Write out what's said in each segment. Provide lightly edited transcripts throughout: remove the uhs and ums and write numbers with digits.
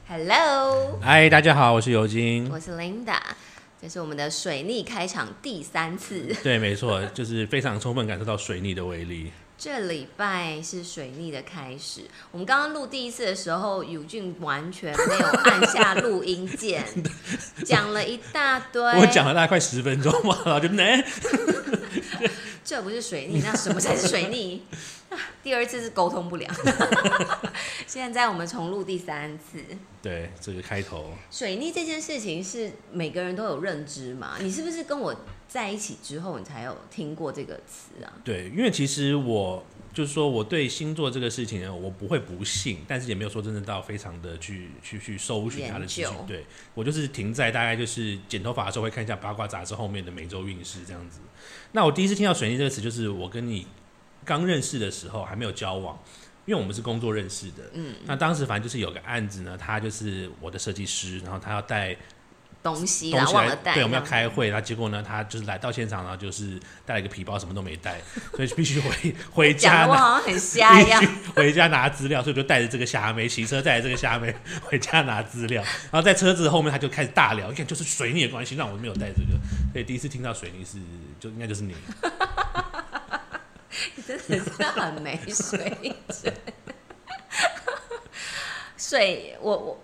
Hello， 嗨，大家好，我是尤金， 我是 Linda， 这是我们的水逆开场第3次。 对，没错，就是非常充分感受到水逆的威力。 这礼拜是水逆的开始。我们刚刚录第1次的时候，友俊完全没有按下录音键，讲了一大堆。 我讲了大概快10分钟嘛，然后就这不是水逆，那什么才是水逆？第2次是沟通不良。现在我们重录第3次。 对，这个开头。 水逆这件事情是每个人都有认知嘛？你是不是跟我在一起之后，你才有听过这个词啊？ 对，因为其实我就是说，我对星座这个事情呢，我不会不信，但是也没有说真的到非常的去搜寻它的资讯。对，我就是停在大概就是剪头发的时候会看一下八卦杂志后面的每周运势这样子。那我第一次听到水逆这个词，就是我跟你刚认识的时候，还没有交往。因为我们是工作认识的，那当时反正就是有个案子呢，他就是我的设计师，然后他要带东西啦，忘了带， 对，我们要开会，然后结果呢，他就是来到现场，然后就是带了一个皮包，什么都没带，所以必须回家。 讲得我好像很瞎一样， 回家拿资料，所以就带着这个虾妹，骑车带着这个虾妹回家拿资料，然后在车子后面他就开始大聊，一看就是水逆的关系，让我没有带这个，所以第一次听到水逆应该就是你。 你真的是很没水准。水，我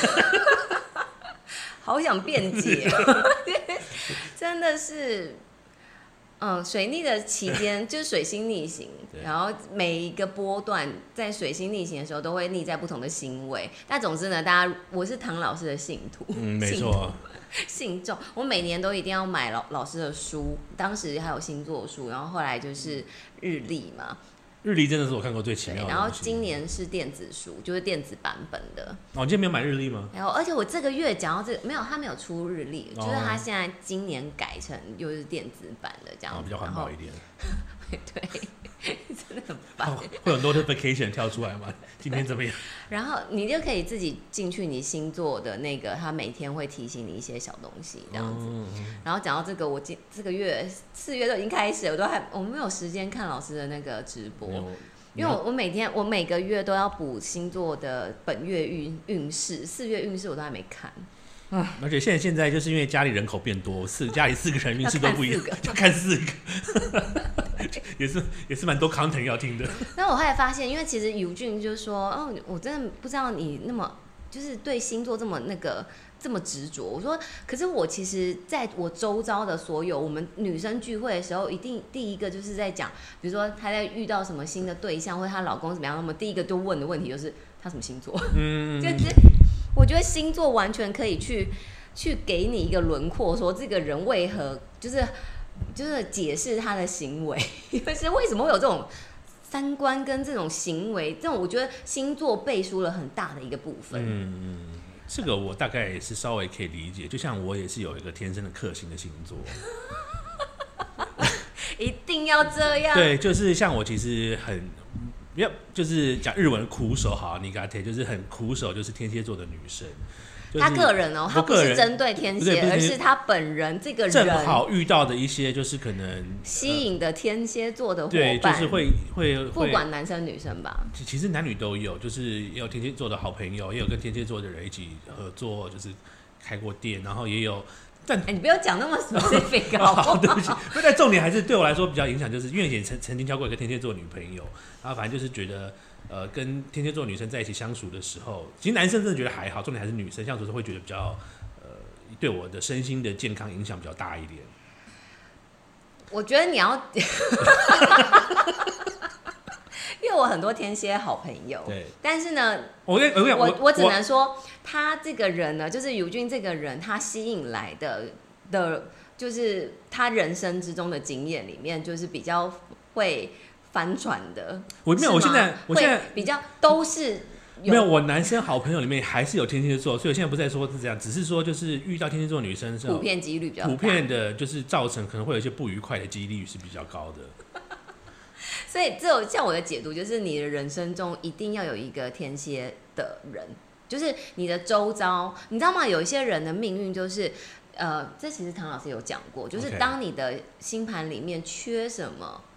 好想辩解，真的是，水逆的期间就是水星逆行，然后每一个波段在水星逆行的时候都会逆在不同的星位。但总之呢，我是唐老师的信徒， 没错。 信众，我每年都一定要买老师的书，当时还有星座书，然后后来就是日历嘛。 日历真的是我看过最奇妙的东西。 然后今年是电子书，就是电子版本的。 哦，你今天没有买日历吗？ 然后，而且我这个月讲到这个，没有，他没有出日历，就是他现在今年改成又是电子版的这样子， 比较环保一点。 对，真的很烦。 会有 notification 跳出来吗？今天怎么样？ 然后你就可以自己进去你星座的那个，他每天会提醒你一些小东西这样子。然后讲到这个，我这个月4月都已经开始了，我没有时间看老师的那个直播，因为我每个月都要补星座的本月运势，4月运势我都还没看。 而且现在就是因为家里人口变多，家里4个人运势都不一样，就看4个，也是蛮多 content 要听的。 那我后来发现，因为其实尤俊就是说，我真的不知道你那么就是对星座这么执着。我说，可是我其实在我周遭的所有我们女生聚会的时候，一定第一个就是在讲，比如说她在遇到什么新的对象，或者她老公怎么样，那么第一个就问的问题就是她什么星座，就是我觉得星座完全可以去给你一个轮廓，说这个人为何就是解释他的行为，就是为什么会有这种三观跟这种行为，这种我觉得星座背书了很大的一个部分。 这个我大概也是稍微可以理解，就像我也是有一个天生的克星的星座。 一定要这样？ 对，就是像我其实就是讲日文苦手好，你嘎铁就是很苦手，就是天蝎座的女生。 他个人他不是针对天蝎，而是他本人这个人正好遇到的一些就是可能吸引的天蝎座的伙伴， 对，就是会不管男生女生吧， 其实男女都有，就是也有天蝎座的好朋友，也有跟天蝎座的人一起合作，就是开过店，然后也有。但你不要讲那么 specific 好不好？ 对不起，但重点还是对我来说比较影响，就是因为也曾经交过一个天蝎座女朋友，然后反正就是觉得跟天蝎座女生在一起相处的时候，其实男生真的觉得还好，重点还是女生相处的时候会觉得比较对我的身心的健康影响比较大一点。 我觉得你要因为我很多天蝎好朋友， 对， 但是呢，我只能说，他这个人呢，就是尤俊这个人，他吸引来的，就是他人生之中的经验里面，就是比较会翻船的。 我现在比较都是没有，我男生好朋友里面还是有天蝎座，所以我现在不是在说是这样，只是说就是遇到天蝎座女生的时候， 普遍几率比较大， 普遍的就是造成可能会有一些不愉快的几率是比较高的。 所以像我的解读，就是你的人生中一定要有一个天蝎的人，就是你的周遭，你知道吗？有一些人的命运就是，这其实唐老师有讲过，就是当你的星盘里面缺什么，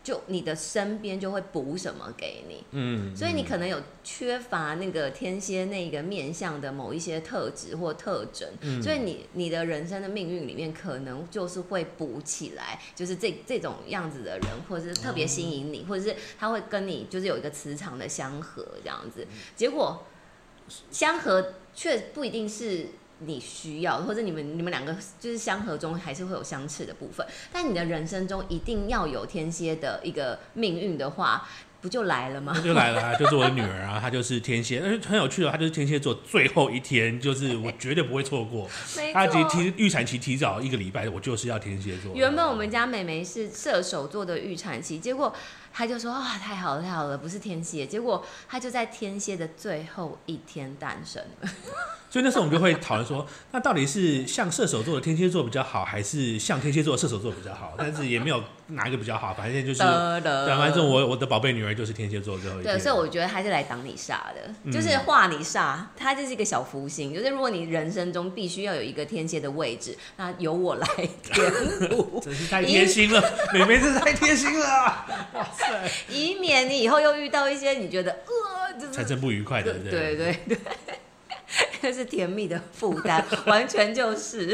就你的身边就会补什么给你，所以你可能有缺乏那个天蝎那个面向的某一些特质或特征，所以你的人生的命运里面可能就是会补起来，就是这种样子的人，或者是特别吸引你，或者是他会跟你就是有一个磁场的相合这样子，结果相合却不一定是你需要，或者你们两个就是相合中还是会有相斥的部分，但你的人生中一定要有天蝎的一个命运的话，不就来了吗？ 那就来了啊，就是我的女儿啊，她就是天蝎，而且很有趣的，她就是天蝎座最后一天，就是我绝对不会错过。她预产期提早1个礼拜，我就是要天蝎座。 原本我们家妹妹是射手座的预产期，结果她就说啊，太好了太好了，不是天蝎，结果她就在天蝎的最后一天诞生了。 所以那时候我们就会讨论说，那到底是像射手座的天蝎座比较好，还是像天蝎座的射手座比较好？但是也没有哪一个比较好，反正就是，反正我的宝贝女儿就是天蝎座最后一天。 对，所以我觉得她是来挡你煞的，就是化你煞，她就是一个小福星。就是如果你人生中必须要有一个天蝎的位置，那由我来填补。 真是太贴心了，妹妹真是太贴心了，哇塞！ 以免你以后又遇到一些你觉得就是产生不愉快的， 对对对。这是甜蜜的负担，完全就是。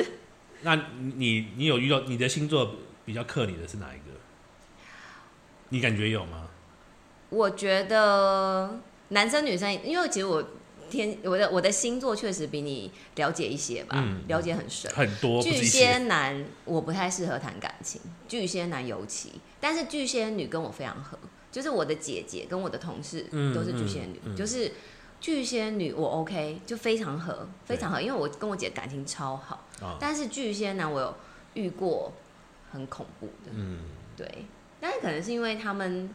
那你有遇到你的星座比较克你的是哪一个？你感觉有吗？ 我觉得男生女生，因为其实我的星座确实比你了解一些吧，了解很深很多。 巨蟹男我不太适合谈感情，巨蟹男尤其，但是巨蟹女跟我非常合，就是我的姐姐跟我的同事都是巨蟹女，就是。巨蟹女我 OK， 就非常合，非常合，因为我跟我姐感情超好。但是巨蟹男我有遇过很恐怖的，对，但是可能是因为他们，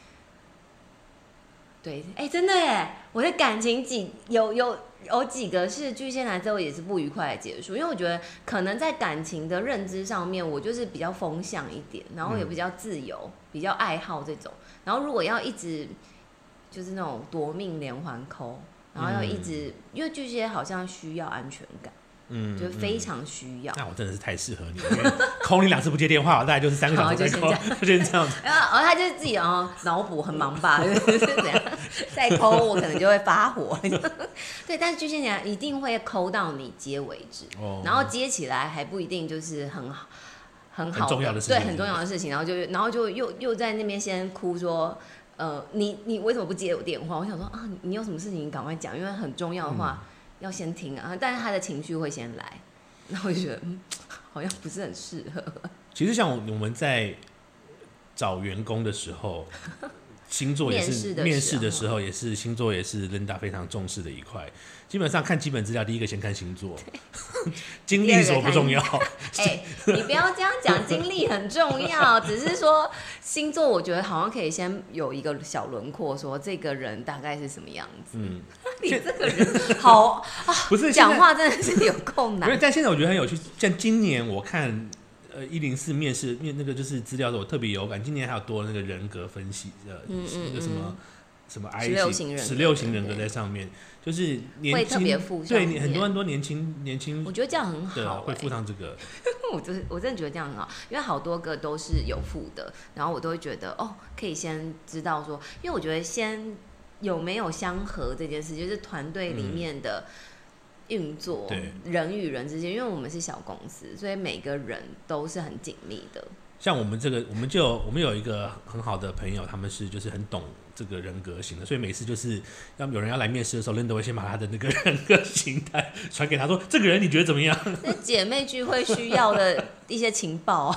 对，真的耶，我的感情有几个是巨蟹男之后也是不愉快的结束，因为我觉得可能在感情的认知上面，我就是比较风向一点，然后也比较自由，比较爱好这种，然后如果要一直。就是那种夺命连环扣，然后要一直，因为巨蟹好像需要安全感，就是非常需要。 那我真的是太适合你，因为扣你2次不接电话，大概就是3个小时再扣，就是这样子。 然后他就是自己脑补很忙吧，就是怎样再扣我可能就会发火。对，但是巨蟹男一定会扣到你接为止，然后接起来还不一定就是很好很重要的事情， 对，很重要的事情，然后就又在那边先哭说。你为什么不接我电话？我想说啊，你有什么事情你赶快讲，因为很重要的话要先听啊。但是他的情绪会先来，然后我就觉得好像不是很适合。 其实像我们在找员工的时候，星座也是面试的时候也是星座也是 Linda 非常重视的一块。基本上看基本资料，第一个先看星座，经历什么不重要。 你不要这样讲，经历很重要，只是说星座，我觉得好像可以先有一个小轮廓，说这个人大概是什么样子。你这个人好不是讲话真的是有够难。 但现在我觉得很有趣，像今年我看104面试那个就是资料的，我特别有感。今年还有多那个人格分析那个什么 I 16型人格在上面，就是年轻会特别附上， 对很多年轻， 我觉得这样很好， 会附上这个。 我真的觉得这样很好，因为好多个都是有附的，然后我都会觉得可以先知道说，因为我觉得先有没有相合这件事，就是团队里面的运作，人与人之间，因为我们是小公司，所以每个人都是很紧密的。 像我们有一个很好的朋友，他们就是很懂这个人格型的，所以每次就是有人要来面试的时候，Linda会先把他的那个人格形态传给他说，这个人你觉得怎么样？ 那姐妹聚会需要的一些情报。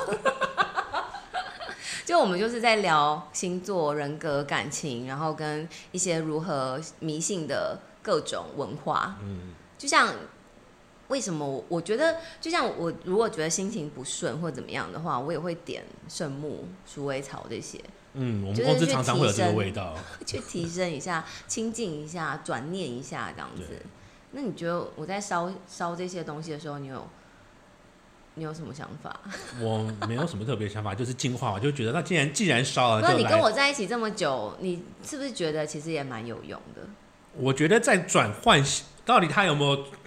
就我们就是在聊星座、人格、感情，然后跟一些如何迷信的各种文化。就像为什么我觉得，就像我如果觉得心情不顺或怎么样的话，我也会点圣木、鼠尾草这些。 我们公司常常会有这个味道， 去提升一下、亲近一下、转念一下这样子。那你觉得我在烧这些东西的时候，你有什么想法？ 我没有什么特别想法，就是净化。我就觉得，那既然烧了， 那你跟我在一起这么久，你是不是觉得其实也蛮有用的？ 我觉得在转换，到底他有没有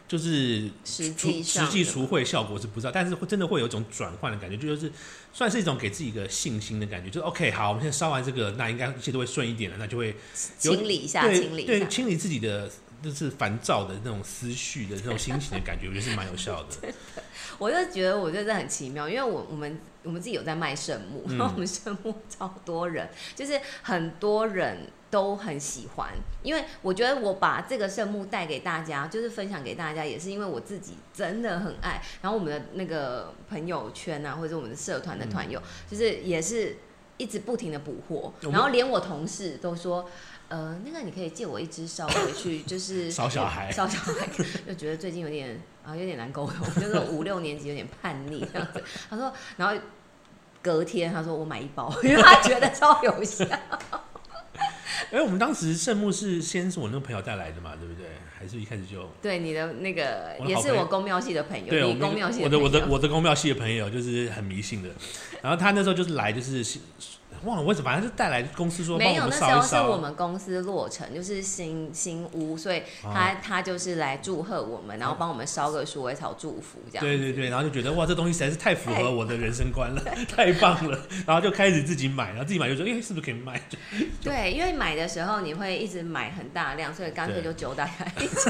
就是实际除会效果是不知道，但是真的会有一种转换的感觉，就是算是一种给自己一个信心的感觉，就是 OK 好，我们现在烧完这个，那应该一切都会顺一点了，那就会清理一下， 对，清理自己的就是烦躁的那种思绪的那种心情的感觉，我觉得是蛮有效的。 我就觉得这很奇妙，因为我们自己有在卖圣木，然后我们圣木超多人，就是很多人都很喜欢，因为我觉得我把这个圣木带给大家，就是分享给大家，也是因为我自己真的很爱。然后我们的那个朋友圈啊，或者我们的社团的团友，就是也是一直不停的补货，然后连我同事都说。那个你可以借我一支烧回去，就是烧小孩， 就觉得最近有点难沟通，就是5、6年级有点叛逆这样子。他说，然后隔天他说我买1包，因为他觉得超有效。 我们当时圣木是先是我那个朋友带来的嘛，对不对？还是一开始就对你的那个也是我公庙系的朋友， 对， 你公庙系的朋友，我的公庙系的朋友就是很迷信的，然后他那时候就是来就是。忘了为什么，反正就带来公司说帮我们烧一烧。 没有，那时候是我们公司落成，就是新屋，所以他就是来祝贺我们，然后帮我们烧个鼠尾草祝福这样。 对，然后就觉得哇，这东西实在是太符合我的人生观了，太棒了，然后就开始自己买，然后自己买就说，是不是可以卖？ 对，因为买的时候你会一直买很大量，所以干脆就揪大家一起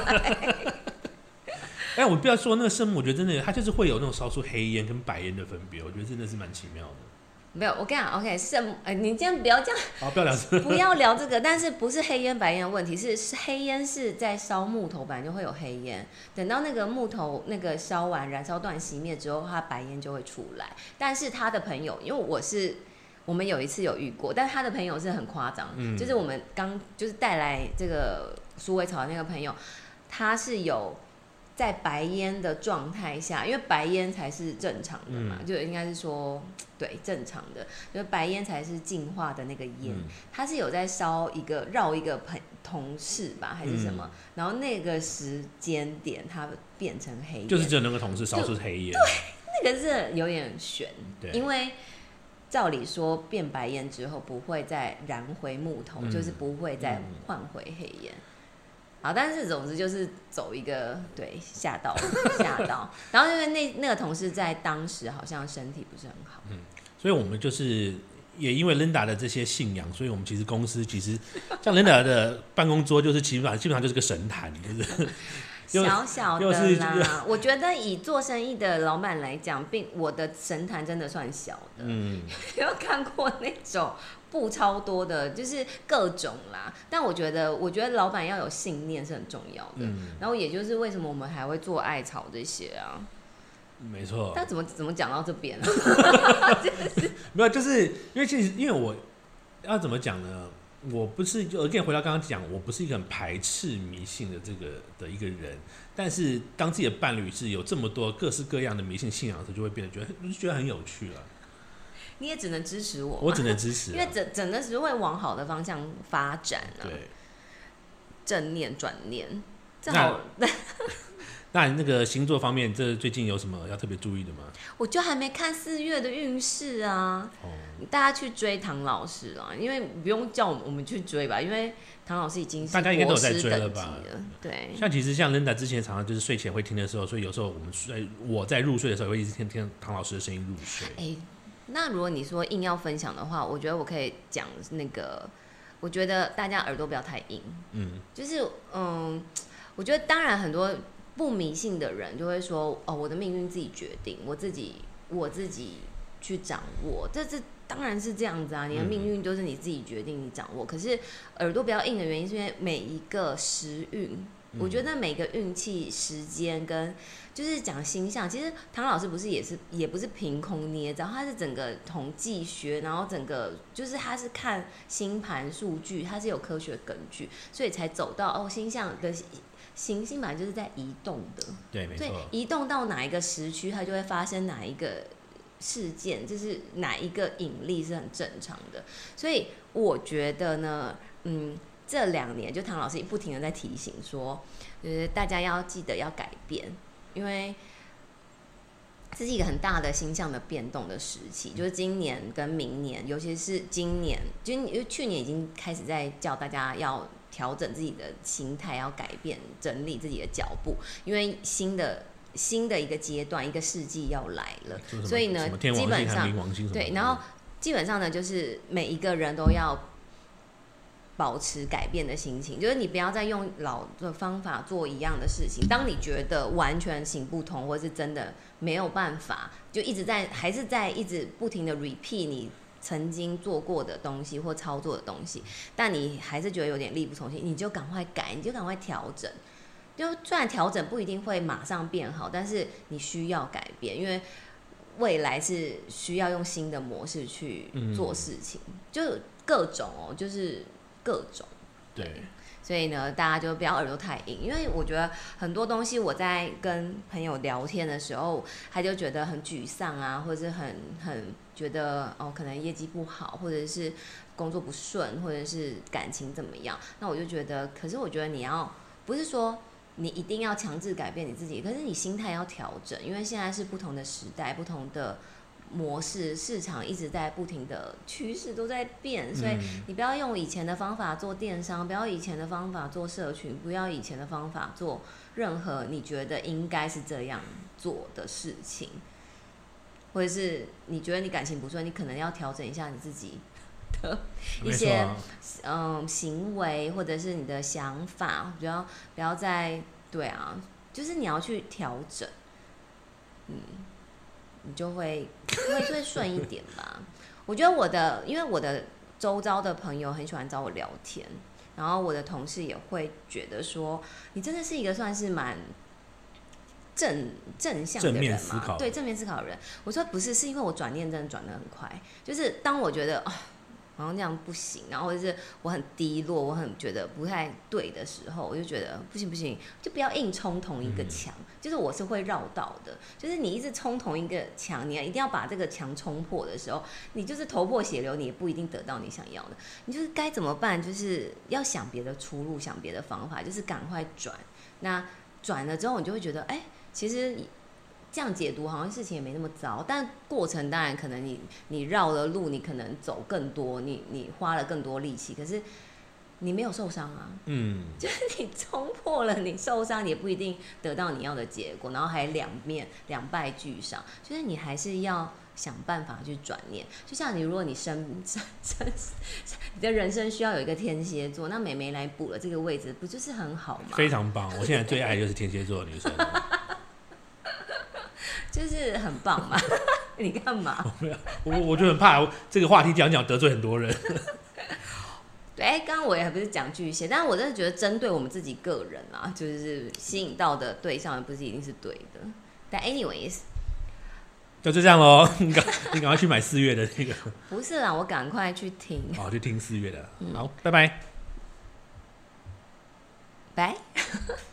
买。 我不要说那个圣木，我觉得真的，它就是会有那种烧出黑烟跟白烟的分别，我觉得真的是蛮奇妙的。 没有，我跟你讲 ，OK， 你今天不要这样， 好，不要聊这个， 不要聊这个。但是不是黑烟白烟的问题，是黑烟是在烧木头，本来就会有黑烟，等到那个木头那个烧完燃烧段熄灭之后，它白烟就会出来。但是他的朋友，因为我们有一次有遇过，但是他的朋友是很夸张，就是我们就是带来这个鼠尾草的那个朋友，他是有。在白烟的状态下，因为白烟才是正常的嘛，就应该是说对正常的，就是白烟才是净化的那个烟。它是有在烧绕一个同事吧，还是什么？然后那个时间点它变成黑烟， 就是只有那个同事烧出黑烟。 对，那个是有点悬，因为照理说变白烟之后不会再燃回木头，就是不会再换回黑烟。好，但是总之就是走一个对吓到，然后因为那个同事在当时好像身体不是很好， 所以我们就是也因为 Linda 的这些信仰，所以我们其实公司像 Linda 的办公桌就是基本上就是个神坛，就是小小的啦。我觉得以做生意的老板来讲，我的神坛真的算小的，有看过那种。布超多的，就是各种啦。但我觉得老板要有信念是很重要的。然后也就是为什么我们还会做艾草这些啊。 没错。 但怎么讲到这边啊？ 没有，就是因为我要怎么讲呢？我不是就again回到刚刚讲，我不是一个很排斥迷信的的一个人。但是当自己的伴侣是有这么多各式各样的迷信信仰的时候，就会变得觉得很有趣了。 你也只能支持我， 我只能支持， 因为整个是会往好的方向发展啊。 对， 正念转念，正好。 那那个星座方面，这最近有什么要特别注意的吗？ 我就还没看4月的运势啊。大家去追唐老师啦，因为不用叫我们去追吧，因为唐老师已经是大家应该都有在追了吧？ 对。 其实像 Linda 之前常常就是睡前会听的时候，所以有时候我在入睡的时候也会一直听唐老师的声音入睡。 那如果你说硬要分享的话，我觉得我可以讲那个，我觉得大家耳朵不要太硬，就是我觉得当然很多不迷信的人就会说，我的命运自己决定，我自己去掌握，这当然是这样子啊，你的命运就是你自己决定，你掌握。可是耳朵比较硬的原因是因为每一个时运。我觉得每个运气、时间跟就是讲星象，其实唐老师也不是凭空捏造，他是整个统计学，然后整个就是他是看星盘数据，他是有科学根据，所以才走到星象的行星本来就是在移动的， 对，没错， 所以移动到哪一个时区，它就会发生哪一个事件，就是哪一个引力是很正常的。所以我觉得呢，这2年就唐老师不停的在提醒说，就是大家要记得要改变，因为这是一个很大的星象的变动的时期，就是今年跟明年，尤其是今年，因为去年已经开始在叫大家要调整自己的心态，要改变整理自己的脚步，因为新的一个阶段，一个世纪要来了，所以呢，基本上对，然后基本上呢，就是每一个人都要保持改变的心情，就是你不要再用老的方法做一样的事情。当你觉得完全行不通，或是真的没有办法，就还是在一直不停的 repeat 你曾经做过的东西或操作的东西，但你还是觉得有点力不从心，你就赶快改，你就赶快调整。就虽然调整不一定会马上变好，但是你需要改变，因为未来是需要用新的模式去做事情，就各种就是各种。 对， 所以呢，大家就不要耳朵太硬，因为我觉得很多东西我在跟朋友聊天的时候，他就觉得很沮丧啊，或者是很觉得可能业绩不好，或者是工作不顺，或者是感情怎么样。那我就觉得，可是我觉得你要不是说你一定要强制改变你自己，可是你心态要调整，因为现在是不同的时代，不同的模式，市场一直在不停的趋势都在变，所以你不要用以前的方法做电商，不要以前的方法做社群，不要以前的方法做任何你觉得应该是这样做的事情，或者是你觉得你感情不顺，你可能要调整一下你自己的一些行为，或者是你的想法，不要再对啊，就是你要去调整，你就会顺一点吧。我觉得因为我的周遭的朋友很喜欢找我聊天，然后我的同事也会觉得说，你真的是一个算是蛮正向的人嘛？对，正面思考的人。我说不是，是因为我转念真的转得很快，就是当我觉得好像这样不行，然后或者是我很低落，我很觉得不太对的时候，我就觉得不行，就不要硬冲同一个墙，就是我是会绕道的，就是你一直冲同一个墙，你一定要把这个墙冲破的时候，你就是头破血流，你也不一定得到你想要的，你就是该怎么办，就是要想别的出路，想别的方法，就是赶快转。那转了之后，你就会觉得，其实这样解读好像事情也没那么糟，但过程当然可能你绕了路，你可能走更多，你花了更多力气，可是你没有受伤啊。就是你冲破了，你受伤，你也不一定得到你要的结果，然后还两败俱伤，就是你还是要想办法去转念。就像如果你你的人生需要有一个天蝎座，那美眉来补了这个位置，不就是很好吗？ 非常棒，我现在最爱的就是天蝎座的女生。 就是很棒嘛。你干嘛？ 我就很怕这个话题讲得罪很多人。 对，刚刚我也不是讲巨蟹，但是我真的觉得针对我们自己个人啊，就是吸引到的对象不是一定是对的。但 anyways， 就这样咯。你赶快去买4月的那个。 不是啦，我赶快去听。 好，去听4月的。好，拜拜。 拜。